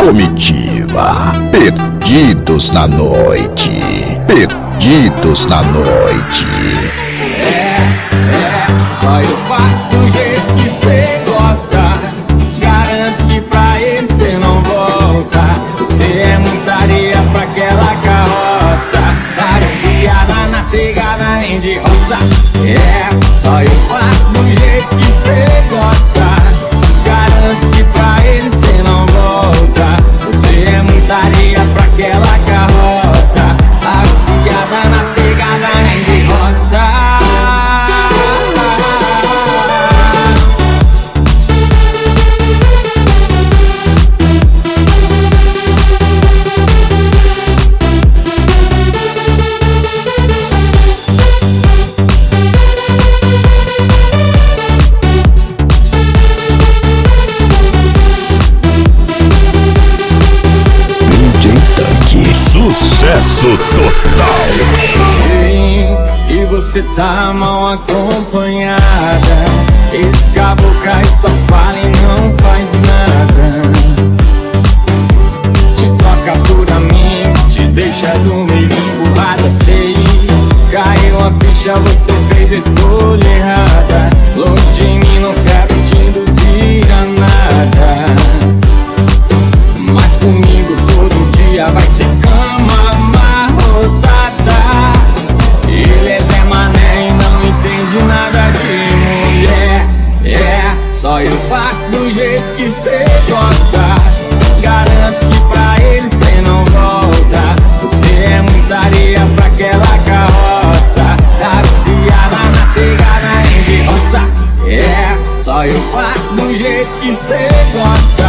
Comitiva, perdidos na noite, perdidos na noite. Só eu faço do jeito que cê gosta. Garanto que pra ele cê não volta. Você é muita areia pra aquela carroça, viciada na pegada nem de roça. Só eu faço do jeito que cê gosta. Garanto que pra ele cê não volta. Você é muita areia pra aquela carroça, viciada na pegada nem de roça. Sucesso total. E você tá mal acompanhada. Esse caboclo só fala e não faz nada. Te toca puramente, te deixa do meio emburrada. Sei, caiu a ficha, você fez a escolha errada. Longe de mim, não quero te induzir a nada, mas comigo todo dia vai ser cama amarrotada. Ele é Zé Mané e não entende nada de mulher. Só eu faço do jeito que cê gosta. Garanto que pra ele cê não volta. Você é muita areia pra aquela carroça, viciada na pegada nem de roça. Só eu faço do jeito que cê gosta.